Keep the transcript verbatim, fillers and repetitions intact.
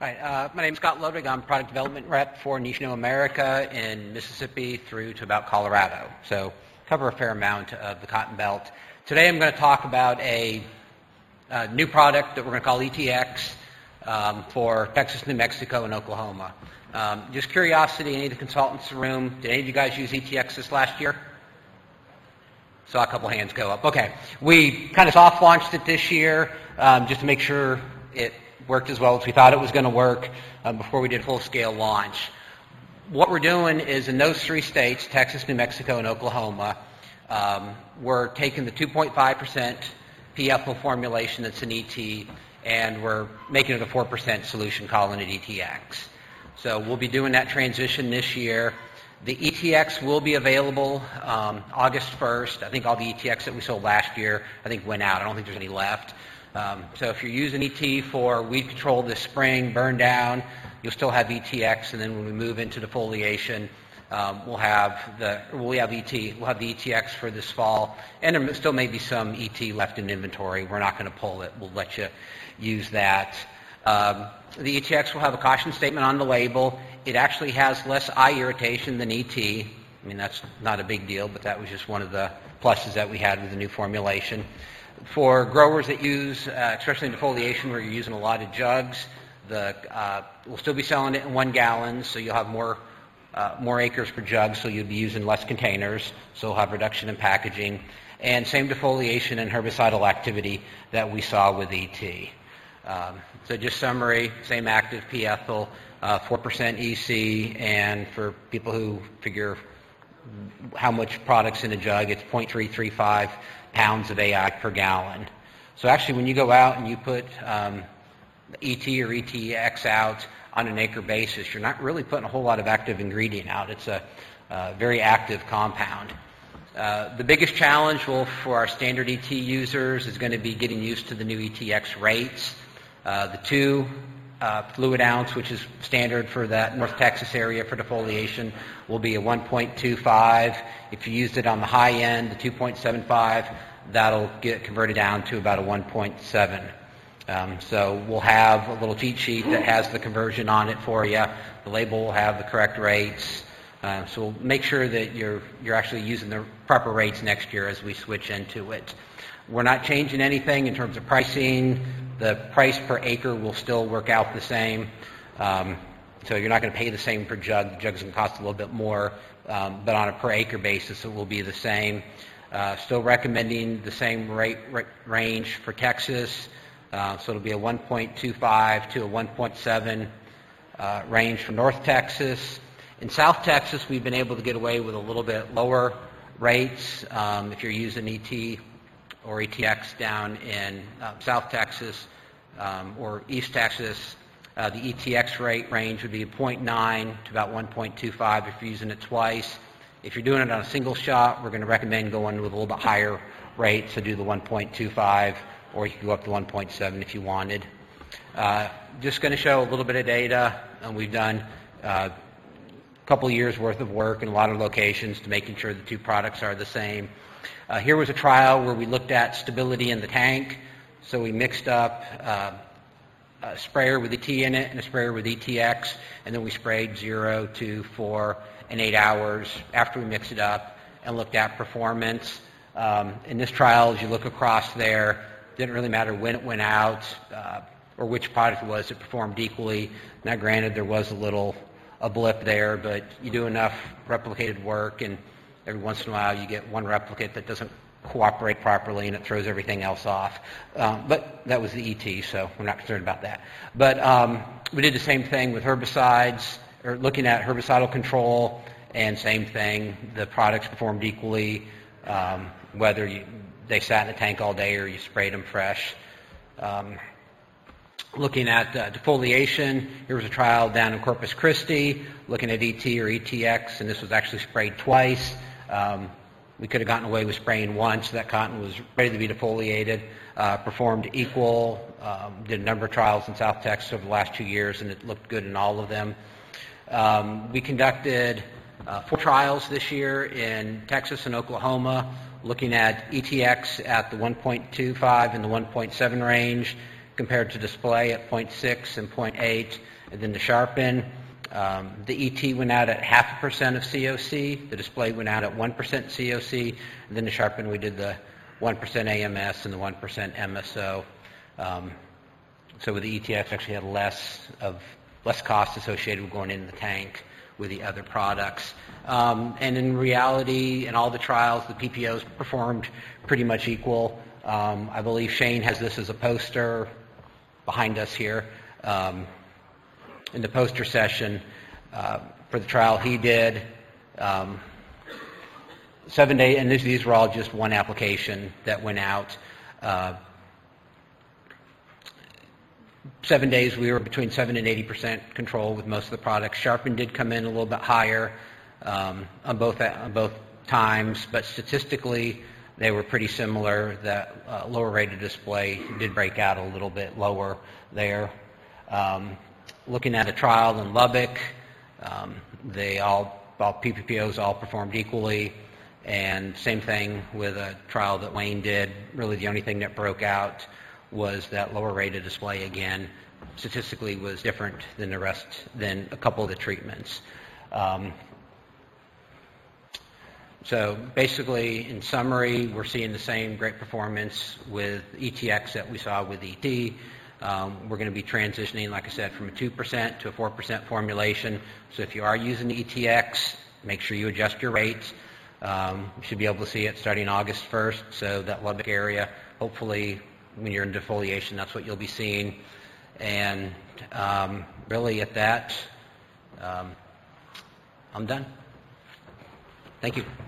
Hi, uh, my name is Scott Ludwig. I'm product development rep for Nishino America in Mississippi through to about Colorado. So cover a fair amount of the Cotton Belt. Today I'm going to talk about a, a new product that we're going to call E T X um, for Texas, New Mexico, and Oklahoma. Um, just curiosity, any of the consultants in the room, did any of you guys use E T X this last year? Saw a couple hands go up. Okay. We kind of soft launched it this year um, just to make sure it worked as well as we thought it was going to work uh, before we did full-scale launch. What we're doing is in those three states, Texas, New Mexico, and Oklahoma, um, we're taking the two point five percent P F O formulation that's in E T, and we're making it a four percent solution, calling it E T X. So we'll be doing that transition this year. The E T X will be available um, August first. I think all the E T X that we sold last year, I think, went out. I don't think there's any left. Um, so if you're using E T for weed control this spring, burn down, you'll still have E T X, and then when we move into defoliation, um, we'll have the we'll have E T. We'll have the E T X for this fall, and there still may be some E T left in inventory. We're not going to pull it. We'll let you use that. Um, the E T X will have a caution statement on the label. It actually has less eye irritation than E T. I mean, that's not a big deal, but that was just one of the pluses that we had with the new formulation. For growers that use, uh, especially in defoliation where you're using a lot of jugs, the, uh, we'll still be selling it in one gallons, so you'll have more uh, more acres per jug, so you'll be using less containers, so we'll have reduction in packaging. And same defoliation and herbicidal activity that we saw with E T. Um, so just summary, same active P ethyl, uh, four percent E C, and for people who figure how much product's in a jug, it's zero point three three five pounds of A I per gallon. So actually when you go out and you put um, E T or E T X out on an acre basis, you're not really putting a whole lot of active ingredient out. It's a uh, very active compound. Uh, the biggest challenge will, for our standard E T users is going to be getting used to the new E T X rates. Uh, the two uh, fluid ounce, which is standard for that North Texas area for defoliation, will be a one point two five. If you used it on the high end, the two point seven five, that'll get converted down to about a one point seven. Um, so we'll have a little cheat sheet that has the conversion on it for you. The label will have the correct rates. Uh, so we'll make sure that you're you're actually using the proper rates next year as we switch into it. We're not changing anything in terms of pricing. The price per acre will still work out the same. Um, so you're not going to pay the same per jug. The jug's going to cost a little bit more, um, but on a per acre basis it will be the same. Uh, still recommending the same rate, rate range for Texas. Uh, so it'll be a one point two five to a one point seven uh, range for North Texas. In South Texas, we've been able to get away with a little bit lower rates. Um, if you're using E T or E T X down in uh, South Texas um, or East Texas, uh, the E T X rate range would be zero point nine to about one point two five if you're using it twice. If you're doing it on a single shot, we're going to recommend going with a little bit higher rate, so do the one point two five, or you can go up to one point seven if you wanted. Uh, just going to show a little bit of data, and we've done uh, a couple years worth of work in a lot of locations to making sure the two products are the same. Uh, here was a trial where we looked at stability in the tank. So we mixed up uh, a sprayer with E T in it and a sprayer with E T X, and then we sprayed zero, two, four, and eight hours after we mixed it up and looked at performance. Um, in this trial, as you look across there, it didn't really matter when it went out uh, or which product it was, it performed equally. Now granted, there was a little a blip there, but you do enough replicated work and every once in a while you get one replicate that doesn't cooperate properly and it throws everything else off. Um, but that was the E T, so we're not concerned about that. But um, we did the same thing with herbicides, or looking at herbicidal control, and same thing. The products performed equally, um, whether you, they sat in the tank all day or you sprayed them fresh. Um, looking at uh, defoliation, here was a trial down in Corpus Christi, looking at E T or E T X, and this was actually sprayed twice. Um, we could have gotten away with spraying once. That cotton was ready to be defoliated, uh, performed equal, um, did a number of trials in South Texas over the last two years, and it looked good in all of them. Um, we conducted uh, four trials this year in Texas and Oklahoma, looking at E T X at the one point two five and the one point seven range, compared to display at zero point six and zero point eight, and then the sharpen. Um, the E T went out at half a percent of C O C, the display went out at one percent C O C, and then the sharpen we did the one percent A M S and the one percent M S O. Um, so with the E T X actually had less of less cost associated with going in the tank with the other products. Um, and in reality, in all the trials, the P P Os performed pretty much equal. Um, I believe Shane has this as a poster behind us here. Um, in the poster session uh, for the trial he did, um, seven days, and this, these were all just one application that went out. Uh, seven days we were between seven and eighty percent control with most of the products. Sharpen did come in a little bit higher um, on both on both times, but statistically they were pretty similar. That uh, lower rated display did break out a little bit lower there. Um, looking at a trial in Lubbock, um, they all, all P P P Os all performed equally, and same thing with a trial that Wayne did. Really the only thing that broke out was that lower rated display again statistically was different than the rest, than a couple of the treatments. Um, so basically, in summary, we're seeing the same great performance with E T X that we saw with E T. Um, we're going to be transitioning, like I said, from a two percent to a four percent formulation. So if you are using the E T X, make sure you adjust your rates. Um, you should be able to see it starting August first, so that Lubbock area, hopefully when you're in defoliation, that's what you'll be seeing. And um, really at that, um, I'm done. Thank you.